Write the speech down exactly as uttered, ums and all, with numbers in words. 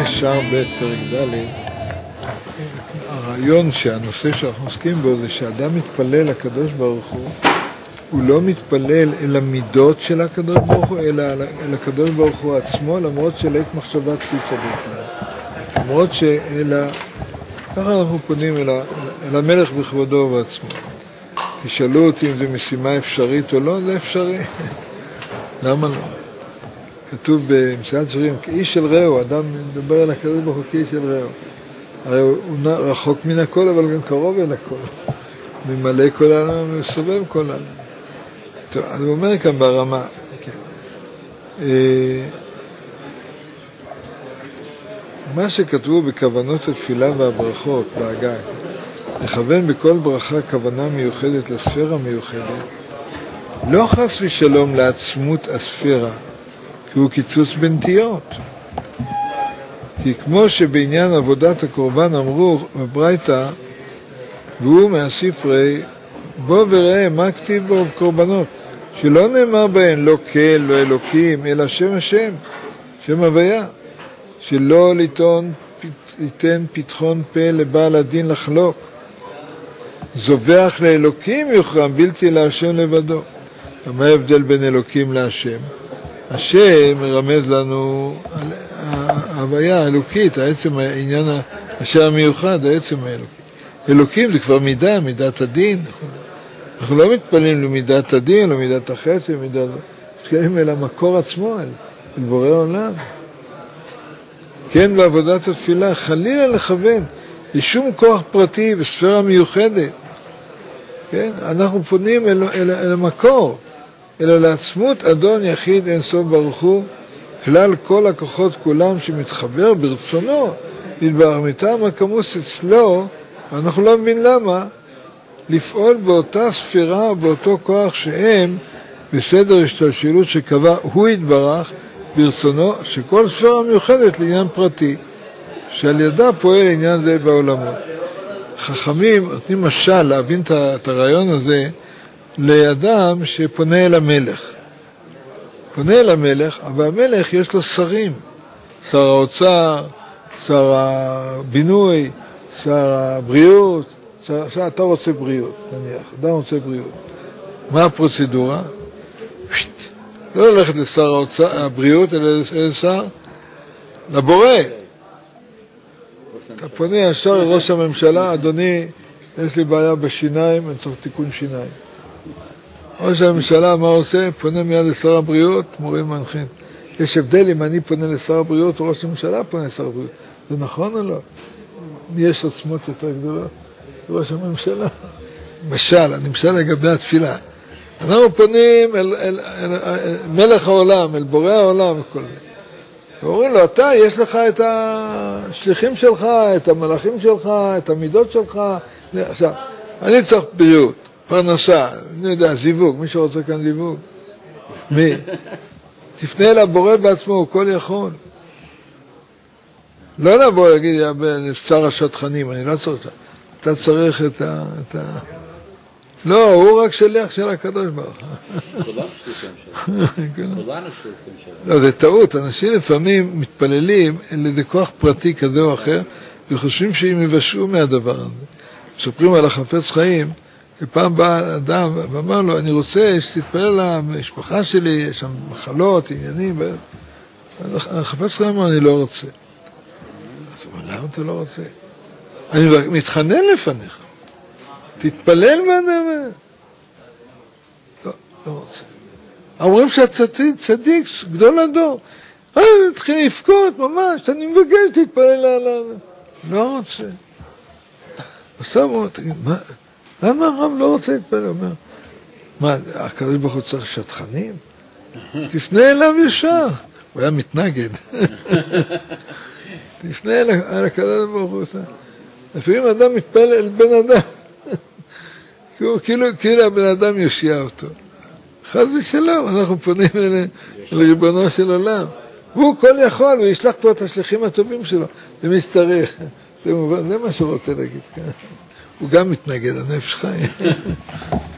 שער ב' פרק ד', הרעיון שהנושא שאנחנו עוסקים בו זה שאדם מתפלל לקדוש ברוך הוא, הוא לא מתפלל אל המידות של הקדוש ברוך הוא, אלא אל הקדוש ברוך הוא עצמו, למרות שלעת מחשבה תפיסה בכלל. למרות שאלה, ככה אנחנו פונים אל, אל המלך בכבודו ובעצמו. תשאלו אותי אם זו משימה אפשרית או לא, זה אפשרי. למה לא? כתוב במסילת ישרים, כאיש של רעהו, אדם מדבר על הקדוש ברוך הוא כאיש של רעהו. הרי הוא רחוק מן הכל, אבל גם קרוב אל הכל. ממלא כל העולם ומסובב כל העולם. טוב, אז הוא אומר כאן ברמה, כן. מה שכתבו בכוונות התפילה והברכות בהגה, לכוון בכל ברכה כוונה מיוחדת לספירה מיוחדת, לא חס ושלום לעצמות הספירה, כי הוא קיצוץ בנטיות. כי כמו שבעניין עבודת הקורבן אמרו בברייתא, והוא מהספרי, בוא וראה מה כתיב בו קורבנות, שלא נאמר בהן לא כל, לא אלוקים, אלא שם השם, שם הוויה, שלא ליתון, ליתן פתחון פה לבעל הדין לחלוק. זובח לאלוקים יוחרם, בלתי להשם לבדו. מה ההבדל בין אלוקים להשם? השם מרמז לנו על ההוויה האלוקית, העצם העניין אשר המיוחד, העצם האלוקי. אלוקים זה כבר מידה, מידת הדין. אנחנו לא מתפללים למידת הדין, למידת החסד, למידת... מתפללים אל המקור עצמו, אל, אל בורא עולם. כן, בעבודת התפילה, חלילה לכוון, לשום כוח פרטי וספירה מיוחדת. כן, אנחנו פונים אל, אל, אל המקור, אלא לעצמות אדון יחיד אין סוף ברוך הוא, כלל כל הכוחות כולם שמתחבר ברצונו, יתברך מטעם הכמוס אצלו, ואנחנו לא מבין למה, לפעול באותה ספירה, באותו כוח שהם, בסדר השתלשלות שקבע הוא יתברך ברצונו, שכל ספירה מיוחדת לעניין פרטי, שעל ידה פועל עניין זה בעולמות. חכמים נותנים משל להבין את הרעיון הזה לאדם שפונה אל המלך. פונה אל המלך, אבל המלך יש לו שרים, שר האוצר, שר הבינוי, שר הבריאות, שר, שר, אתה רוצה בריאות, נניח, אדם רוצה בריאות. מה הפרוצדורה? פשט, לא ללכת לשר האוצר, הבריאות, אלא לשר, לבורא. אתה פונה ישר לראש הממשלה, אדוני, יש לי בעיה בשיניים, אני צריך תיקון שיניים. ראש הממשלה, מה עושה? פונה מיד לשר הבריאות, מורים מנחים. יש הבדל אם אני פונה לשר הבריאות או ראש הממשלה פונה לשר הבריאות. זה נכון או לא? יש עוצמות יותר גדולות? ראש הממשלה. משל, אני משל לגבי התפילה. אנחנו פונים אל, אל, אל, אל מלך העולם, אל בורא העולם וכל זה. ואומרים לו, אתה, יש לך את השליחים שלך, את המלאכים שלך, את המידות שלך. עכשיו, אני צריך בריאות. פרנסה, אני יודע, זיווג, מי שרוצה כאן זיווג. מי? תפנה אל הבורא בעצמו, הוא כל יכול. לא לבוא להגיד, שר השטחנים, אני לא צריך. אתה צריך את ה... את ה... לא, הוא רק שליח של הקדוש ברוך הוא. כולנו שליחים שלו. כולנו שליחים שלו. לא, זה טעות. אנשים לפעמים מתפללים אל איזה כוח פרטי כזה או אחר, וחושבים שהם יבשעו מהדבר הזה. מספרים על החפץ חיים, שפעם בא אדם ואמר לו, אני רוצה שתתפלל למשפחה שלי, יש שם מחלות, עניינים, החפץ חיים אמר, אני לא רוצה. אז הוא אומר, למה אתה לא רוצה? אני מתחנן לפניך. תתפלל באדם. לא, לא רוצה. אומרים שהצדיק, צדיק, גדול הדור. אה, תתחיל לפקות, ממש, אני מבקש, תתפלל לאדם. לא רוצה. בסוף הוא אומר, תגיד, מה? למה הרב לא רוצה להתפלל? הוא אומר, מה, הקדוש ברוך הוא צריך שטחנים? תפנה אליו ישר. הוא היה מתנגד. תפנה אל הקדוש ברוך הוא. לפעמים אדם מתפלל אל בן אדם. כאילו, כאילו הבן אדם יושיע אותו. חס ושלום, אנחנו פונים אל ריבונו של עולם. הוא כל יכול, הוא ישלח פה את השליחים הטובים שלו. למי שצריך. זה מה שהוא רוצה להגיד כאן. הוא גם מתנגד, הנפש חי.